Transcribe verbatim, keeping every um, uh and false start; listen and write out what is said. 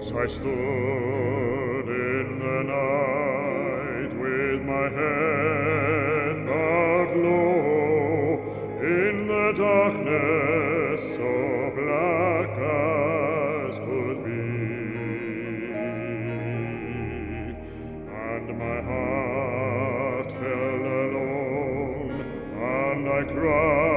I stood in the night with my head bowed low in the darkness so black as could be, and my heart fell alone, and I cried.